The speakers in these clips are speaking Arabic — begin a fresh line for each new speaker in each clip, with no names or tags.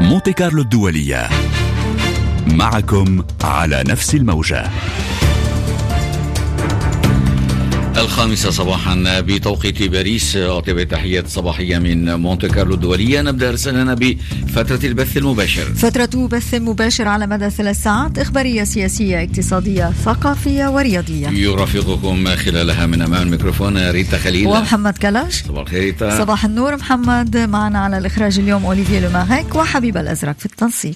مونتي كارلو الدولية، معكم على نفس الموجة.
5 صباحا بتوقيت باريس. أطيب تحيات صباحية من مونتي كارلو الدولية. نبدأ رسالنا بفترة البث المباشر.
فترة بث مباشر على مدى 3 ساعات، إخبارية سياسية اقتصادية ثقافية ورياضية.
يرافقكم خلالها من أمام الميكروفون ريتا خليل
ومحمد كلاش.
صباح الخير ريتا.
صباح النور محمد. معنا على الإخراج اليوم أوليفيه لوماغيك وحبيب الأزرق في التنسيق.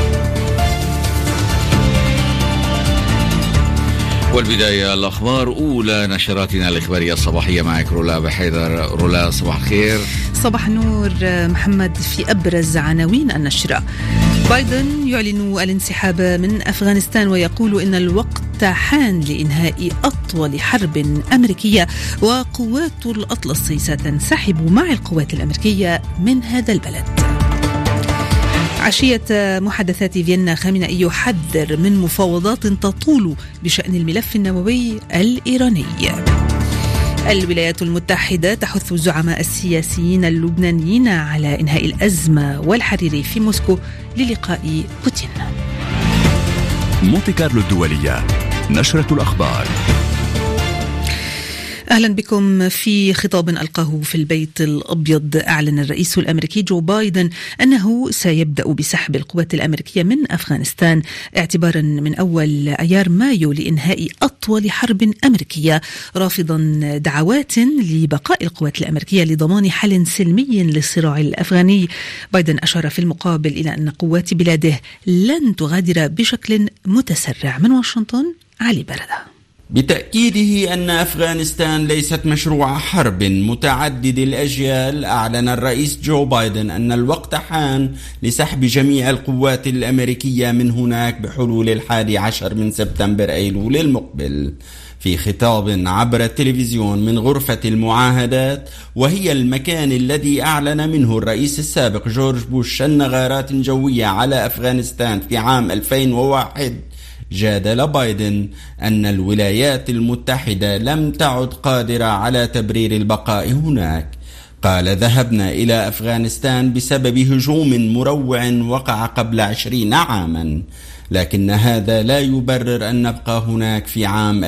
والبداية الأخبار، أولى نشراتنا الإخبارية الصباحية معك رولا بحيدر. رولا صباح الخير.
صباح النور محمد. في أبرز عناوين النشرة: بايدن يعلن الانسحاب من أفغانستان ويقول إن الوقت حان لإنهاء أطول حرب أمريكية، وقوات الأطلسي ستنسحب مع القوات الأمريكية من هذا البلد. عشية محادثات فيينا، خامنئي يحذر من مفاوضات تطول بشأن الملف النووي الإيراني. الولايات المتحدة تحث الزعماء السياسيين اللبنانيين على إنهاء الأزمة والحريري في موسكو للقاء بوتين.
مونتي كارلو الدولية، نشرة الأخبار.
أهلا بكم. في خطاب ألقاه في البيت الأبيض، أعلن الرئيس الأمريكي جو بايدن أنه سيبدأ بسحب القوات الأمريكية من أفغانستان اعتبارا من أول أيار مايو لإنهاء أطول حرب أمريكية، رافضا دعوات لبقاء القوات الأمريكية لضمان حل سلمي للصراع الأفغاني. بايدن أشار في المقابل إلى أن قوات بلاده لن تغادر بشكل متسرع. من واشنطن علي بردة.
بتأكيده أن أفغانستان ليست مشروع حرب متعدد الأجيال، أعلن الرئيس جو بايدن أن الوقت حان لسحب جميع القوات الأمريكية من هناك بحلول 11 من سبتمبر أيلول المقبل. في خطاب عبر التلفزيون من غرفة المعاهدات، وهي المكان الذي أعلن منه الرئيس السابق جورج بوش شن غارات جوية على أفغانستان في عام 2001، جادل بايدن أن الولايات المتحدة لم تعد قادرة على تبرير البقاء هناك. قال: ذهبنا إلى أفغانستان بسبب هجوم مروع وقع قبل 20 عاما، لكن هذا لا يبرر أن نبقى هناك في عام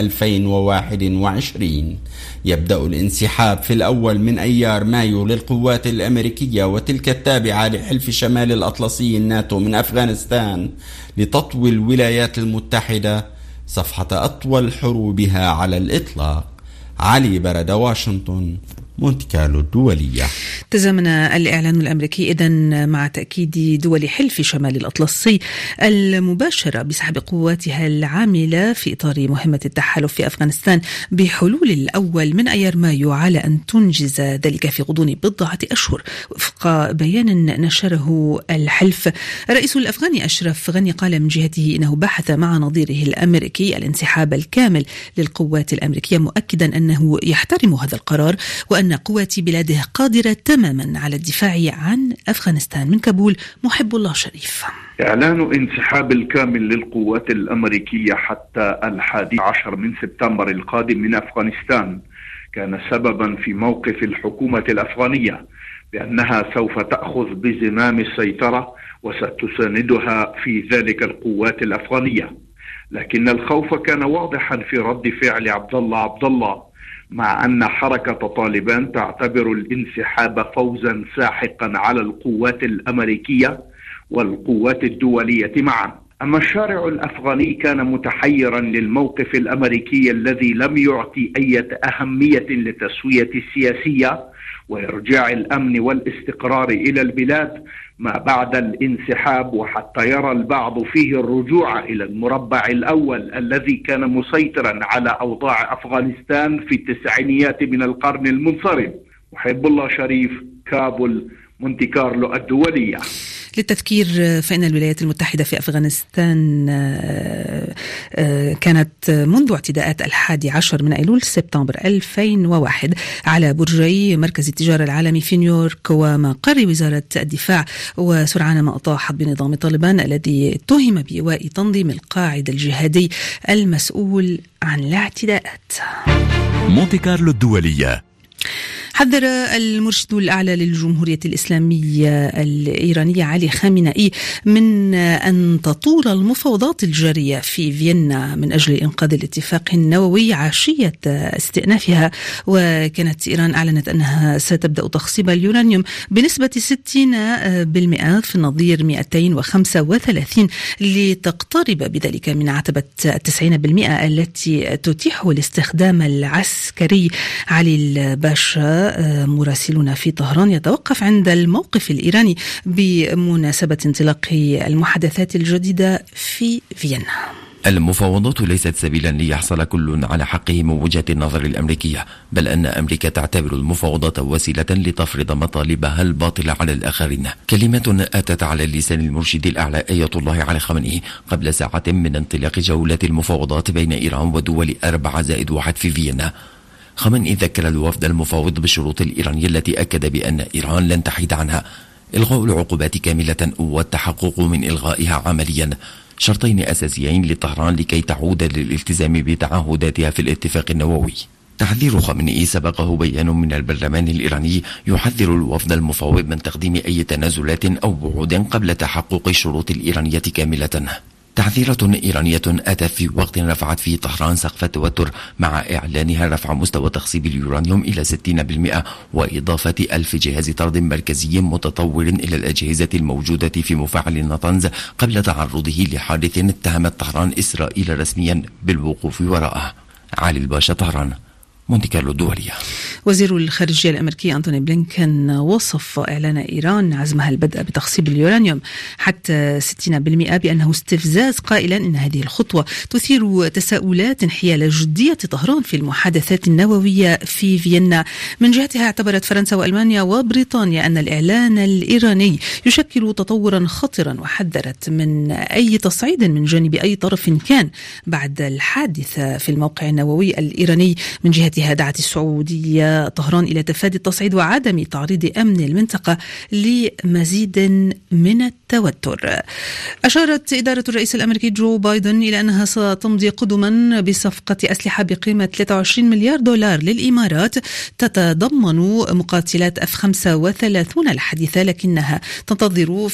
2021. يبدأ الانسحاب في الأول من أيار مايو للقوات الأمريكية وتلك التابعة لحلف شمال الأطلسي الناتو من أفغانستان، لتطوي الولايات المتحدة صفحة أطول حروبها على الإطلاق. علي برد، واشنطن، مونتي كارلو الدولية.
تزامن الإعلان الأمريكي إذن مع تأكيد دول حلف شمال الأطلسي المباشرة بسحب قواتها العاملة في إطار مهمة التحالف في أفغانستان بحلول الأول من أيار مايو، على أن تنجز ذلك في غضون بضعة أشهر وفق بيان نشره الحلف. الرئيس الأفغاني أشرف غني قال من جهته إنه بحث مع نظيره الأمريكي الانسحاب الكامل للقوات الأمريكية، مؤكدا أنه يحترم هذا القرار وأن قوات بلاده قادرة تماما على الدفاع عن أفغانستان. من كابول محب الله شريف.
إعلان انسحاب الكامل للقوات الأمريكية حتى 11 من سبتمبر القادم من أفغانستان كان سببا في موقف الحكومة الأفغانية بأنها سوف تأخذ بزمام السيطرة وستساندها في ذلك القوات الأفغانية، لكن الخوف كان واضحا في رد فعل عبد الله، مع أن حركة طالبان تعتبر الانسحاب فوزا ساحقا على القوات الأمريكية والقوات الدولية معا. أما الشارع الأفغاني كان متحيرا للموقف الأمريكي الذي لم يعطي أي أهمية للتسوية السياسية وإرجاع الأمن والاستقرار إلى البلاد ما بعد الانسحاب، وحتى يرى البعض فيه الرجوع إلى المربع الأول الذي كان مسيطرا على أوضاع أفغانستان في التسعينيات من القرن المنصرم. محب الله شريف، كابول، مونتي كارلو الدولية.
للتذكير فإن الولايات المتحدة في أفغانستان كانت منذ اعتداءات 11 من أيلول سبتمبر 2001 على برجي مركز التجارة العالمي في نيويورك ومقر وزارة الدفاع، وسرعان ما أطاحت بنظام طالبان الذي اتهم بإيواء تنظيم القاعدة الجهادي المسؤول عن الاعتداءات.
مونتي كارلو الدولية.
حذر المرشد الأعلى للجمهورية الإسلامية الإيرانية علي خامنئي من أن تطول المفاوضات الجارية في فيينا من أجل إنقاذ الاتفاق النووي عشية استئنافها. وكانت إيران أعلنت أنها ستبدأ تخصيب اليورانيوم بنسبة 60% في النظير 235 لتقترب بذلك من عتبة 90% التي تتيح الاستخدام العسكري. علي الباشا مراسلنا في طهران يتوقف عند الموقف الإيراني بمناسبة انطلاق المحادثات الجديدة في فيينا.
المفاوضات ليست سبيلا ليحصل كل على حقه من وجهة النظر الأمريكية، بل أن أمريكا تعتبر المفاوضات وسيلة لتفرض مطالبها الباطلة على الآخرين. كلمة أتت على لسان المرشد الأعلى آية الله علي خامنئي قبل ساعة من انطلاق جولة المفاوضات بين إيران ودول 4+1 في فيينا. خامنئي ذكر الوفد المفاوض بالشروط الإيرانية التي أكد بأن إيران لن تحيد عنها: إلغاء العقوبات كاملة والتحقق من إلغائها عمليا، شرطين أساسيين لطهران لكي تعود للالتزام بتعهداتها في الاتفاق النووي. تحذير خامنئي سبقه بيان من البرلمان الإيراني يحذر الوفد المفاوض من تقديم أي تنازلات أو وعود قبل تحقق الشروط الإيرانية كاملة. تحذيرة إيرانية أتت في وقت رفعت فيه طهران سقف التوتر مع إعلانها رفع مستوى تخصيب اليورانيوم إلى 60% وإضافة 1000 جهاز طرد مركزي متطور إلى الأجهزة الموجودة في مفاعل نطنز قبل تعرضه لحادث اتهمت طهران إسرائيل رسميا بالوقوف وراءه. علي الباشا، طهران، مونتي كارلو الدولية.
وزير الخارجية الأمريكي أنتوني بلينكن وصف إعلان إيران عزمها البدء بتخصيب اليورانيوم حتى 60% بأنه استفزاز، قائلا إن هذه الخطوة تثير تساؤلات حيال جدية طهران في المحادثات النووية في فيينا. من جهتها اعتبرت فرنسا وألمانيا وبريطانيا أن الإعلان الإيراني يشكل تطورا خطرا، وحذرت من أي تصعيد من جانب أي طرف كان بعد الحادثة في الموقع النووي الإيراني. من جهتها دعت السعودية طهران إلى تفادي التصعيد وعدم تعريض أمن المنطقة لمزيد من التوتر. أشارت إدارة الرئيس الأمريكي جو بايدن إلى أنها ستمضي قدما بصفقة أسلحة بقيمة 23 مليار دولار للإمارات تتضمن مقاتلات F-35 الحديثة، لكنها تنظر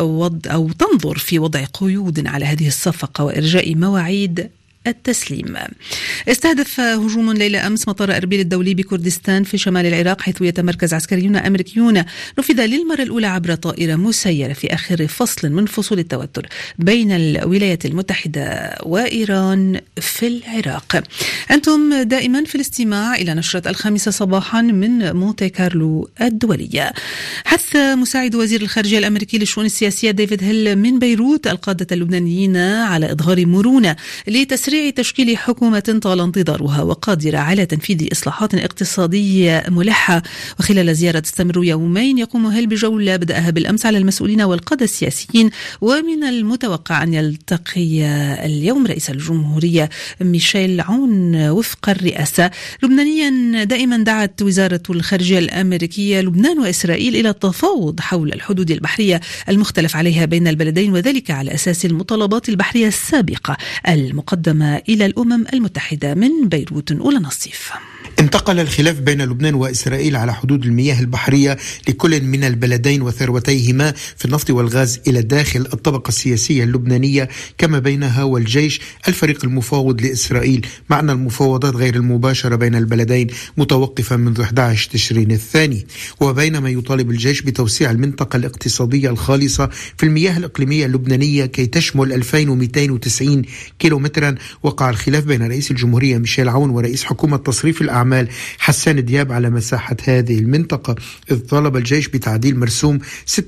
في وضع قيود على هذه الصفقة وإرجاء مواعيد التسليم. استهدف هجوم ليلة أمس مطار أربيل الدولي بكردستان في شمال العراق، حيث يتمركز عسكريون أمريكيون، نفذ للمرة الأولى عبر طائرة مسيرة في آخر فصل من فصول التوتر بين الولايات المتحدة وإيران في العراق. أنتم دائما في الاستماع إلى نشرة 5 صباحا من مونتي كارلو الدولية. حث مساعد وزير الخارجية الأمريكي للشؤون السياسية ديفيد هيل من بيروت القادة اللبنانيين على إظهار مرونة لتسريع تشكيل حكومة طال انتظارها وقادرة على تنفيذ إصلاحات اقتصادية ملحة. وخلال زيارة تستمر يومين يقوم هيل بجولة بدأها بالأمس على المسؤولين والقادة السياسيين، ومن المتوقع أن يلتقي اليوم رئيس الجمهورية ميشيل عون وفق الرئاسة. لبنانيا دائما دعت وزارة الخارجية الأمريكية لبنان وإسرائيل إلى التفاوض حول الحدود البحرية المختلف عليها بين البلدين، وذلك على أساس المطالبات البحرية السابقة المقدمة إلى الأمم المتحدة. من بيروت أولى نصيف.
انتقل الخلاف بين لبنان وإسرائيل على حدود المياه البحرية لكل من البلدين وثروتيهما في النفط والغاز إلى داخل الطبقة السياسية اللبنانية كما بينها والجيش الفريق المفاوض لإسرائيل، مع أن المفاوضات غير المباشرة بين البلدين متوقفة منذ 11 تشرين الثاني. وبينما يطالب الجيش بتوسيع المنطقة الاقتصادية الخالصة في المياه الإقليمية اللبنانية كي تشمل 2290 كيلومترا، وقع الخلاف بين رئيس الجمهورية ميشيل عون ورئيس حكومة تصريف الأعمال حسان دياب على مساحة هذه المنطقة، إذ طالب الجيش بتعديل مرسوم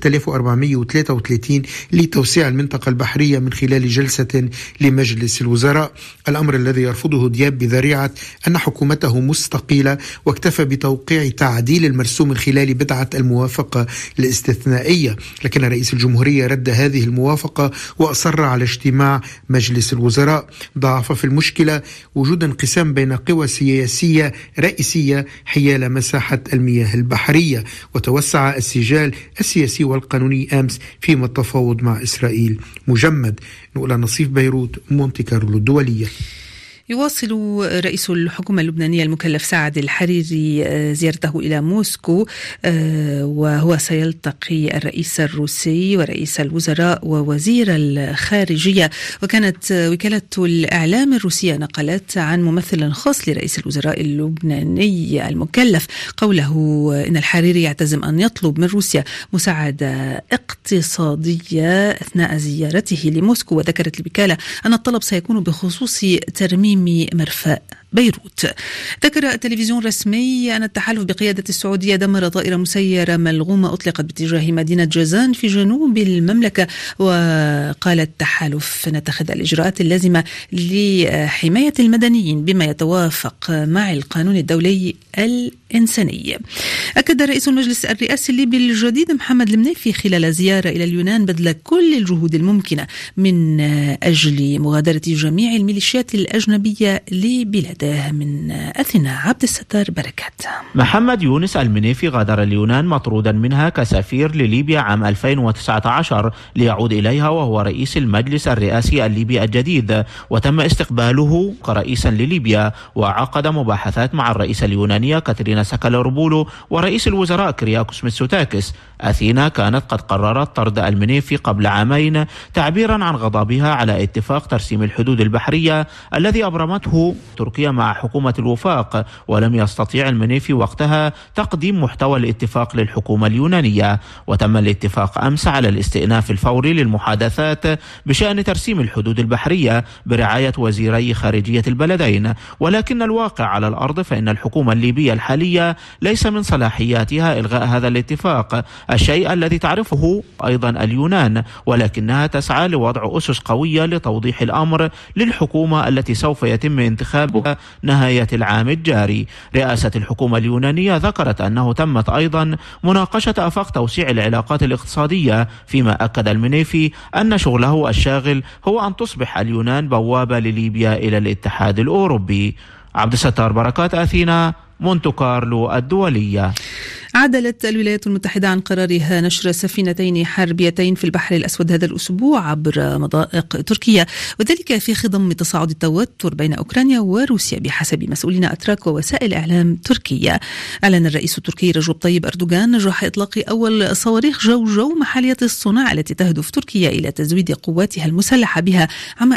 6433 لتوسيع المنطقة البحرية من خلال جلسة لمجلس الوزراء، الأمر الذي يرفضه دياب بذريعة أن حكومته مستقيلة، واكتفى بتوقيع تعديل المرسوم من خلال بدعة الموافقة الاستثنائية. لكن رئيس الجمهورية رد هذه الموافقة وأصر على اجتماع مجلس الوزراء. ضعف في المشكلة وجود انقسام بين قوى سياسية رئيسية حيال مساحة المياه البحرية، وتوسع السجال السياسي والقانوني أمس فيما التفاوض مع إسرائيل مجمد. نقول نصيف بيروت، مونتي كارلو الدولية.
يواصل رئيس الحكومة اللبنانية المكلف سعد الحريري زيارته إلى موسكو، وهو سيلتقي الرئيس الروسي ورئيس الوزراء ووزير الخارجية. وكانت وكالة الإعلام الروسية نقلت عن ممثل خاص لرئيس الوزراء اللبناني المكلف قوله إن الحريري يعتزم أن يطلب من روسيا مساعدة اقتصادية أثناء زيارته لموسكو. وذكرت الوكالة أن الطلب سيكون بخصوص ترميم مرفأ بيروت. ذكر التلفزيون الرسمي أن التحالف بقيادة السعودية دمر طائرة مسيرة ملغومة أطلقت باتجاه مدينة جازان في جنوب المملكة. وقال التحالف نتخذ الإجراءات اللازمة لحماية المدنيين بما يتوافق مع القانون الدولي الإنساني. أكد رئيس المجلس الرئاسي الليبي الجديد محمد المنيفي خلال زيارة إلى اليونان بذل كل الجهود الممكنة من أجل مغادرة جميع الميليشيات الأجنبية لبلاده. من أثينا عبد الستار بركات.
محمد يونس المنيفي غادر اليونان مطرودا منها كسفير لليبيا عام 2019 ليعود إليها وهو رئيس المجلس الرئاسي الليبي الجديد، وتم استقباله كرئيسا لليبيا، وعقد مباحثات مع الرئيسة اليونانية كاترينا ساكالوربولو ورئيس الوزراء كرياكوس ميتسوتاكس. أثينا كانت قد قررت طرد المنيفي قبل عامين تعبيرا عن غضبها على اتفاق ترسيم الحدود البحرية الذي أبرمته تركيا مع حكومة الوفاق، ولم يستطيع المنيفي وقتها تقديم محتوى الاتفاق للحكومة اليونانية. وتم الاتفاق أمس على الاستئناف الفوري للمحادثات بشأن ترسيم الحدود البحرية برعاية وزيري خارجية البلدين، ولكن الواقع على الأرض فإن الحكومة الليبية الحالية ليس من صلاحياتها إلغاء هذا الاتفاق، الشيء الذي تعرفه أيضا اليونان، ولكنها تسعى لوضع أسس قوية لتوضيح الأمر للحكومة التي سوف يتم انتخابها نهاية العام الجاري. رئاسة الحكومة اليونانية ذكرت أنه تمت أيضا مناقشة آفاق توسيع العلاقات الاقتصادية، فيما أكد المنيفي أن شغله الشاغل هو أن تصبح اليونان بوابة لليبيا إلى الاتحاد الأوروبي. عبد الستار بركات، أثينا، مونتو كارلو الدولية.
عدلت الولايات المتحدة عن قرارها نشر سفينتين حربيتين في البحر الأسود هذا الأسبوع عبر مضائق تركيا، وذلك في خضم تصاعد التوتر بين أوكرانيا وروسيا بحسب مسؤولين أتراك ووسائل إعلام تركية. أعلن الرئيس التركي رجب طيب أردوغان نجاح إطلاق أول صواريخ جو محلية الصناعة التي تهدف تركيا إلى تزويد قواتها المسلحة بها عام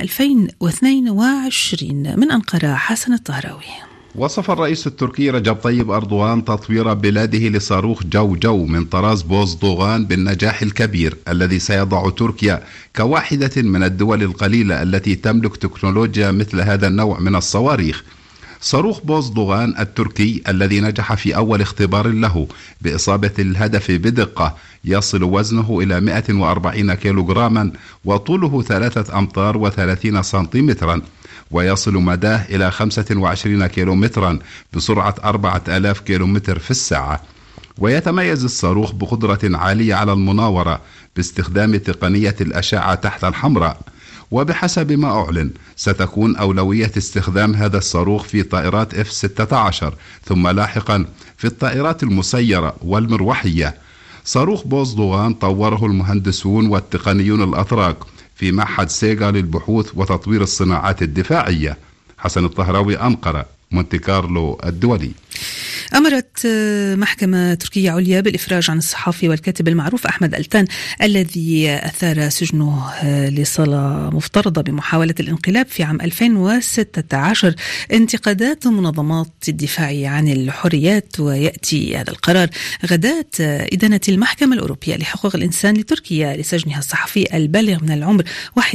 2022. من أنقرة حسن الطهراوي.
وصف الرئيس التركي رجب طيب أردوغان تطوير بلاده لصاروخ جو من طراز بوزدوغان بالنجاح الكبير الذي سيضع تركيا كواحدة من الدول القليلة التي تملك تكنولوجيا مثل هذا النوع من الصواريخ. صاروخ بوزدوغان التركي الذي نجح في أول اختبار له بإصابة الهدف بدقة يصل وزنه إلى 140 كيلوغراما وطوله 3 أمتار و30 سنتيمترا، ويصل مداه إلى 25 كيلومترا بسرعة 4000 كيلومتر في الساعة. ويتميز الصاروخ بقدرة عالية على المناورة باستخدام تقنية الأشعة تحت الحمراء. وبحسب ما أعلن ستكون أولوية استخدام هذا الصاروخ في طائرات F-16 ثم لاحقا في الطائرات المسيرة والمروحية. صاروخ بوزدوغان طوره المهندسون والتقنيون الأتراك في معهد سيغا للبحوث وتطوير الصناعات الدفاعية. حسن الطهراوي، أنقرة، مونتي كارلو الدولي.
أمرت محكمة تركية عليا بالإفراج عن الصحافي والكاتب المعروف أحمد ألتان الذي أثار سجنه لصلة مفترضة بمحاولة الانقلاب في عام 2016 انتقادات منظمات الدفاع عن الحريات. ويأتي هذا القرار غداة إدانة المحكمة الأوروبية لحقوق الإنسان لتركيا لسجنها الصحفي البالغ من العمر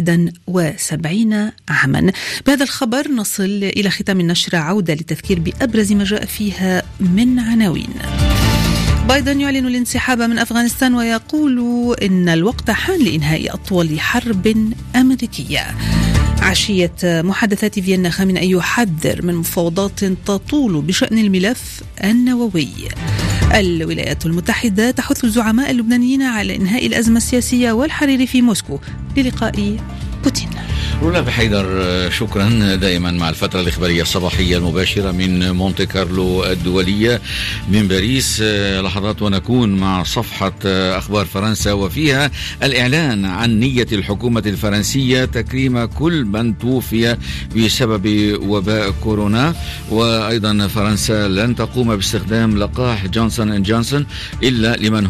71 عاما. بهذا الخبر نصل إلى ختام النشرة، عودة لتذكير بأبرز ما جاء فيها من عناوين. بايدن يعلن الانسحاب من أفغانستان ويقول إن الوقت حان لإنهاء أطول حرب أمريكية. عشية محادثات فيينا خامنئي يحذر من مفاوضات تطول بشأن الملف النووي. الولايات المتحدة تحث الزعماء اللبنانيين على إنهاء الأزمة السياسية والحرير في موسكو للقاء بوتين.
رولا بحيدر، شكرا دائما مع الفترة الإخبارية الصباحية المباشرة من مونte كارلو الدولية من باريس. لحظات ونكون مع صفحة أخبار فرنسا، وفيها الإعلان عن نية الحكومة الفرنسية تكريم كل من توفي بسبب وباء كورونا. وأيضا فرنسا لن تقوم باستخدام لقاح جونسون أند جونسون إلا لمن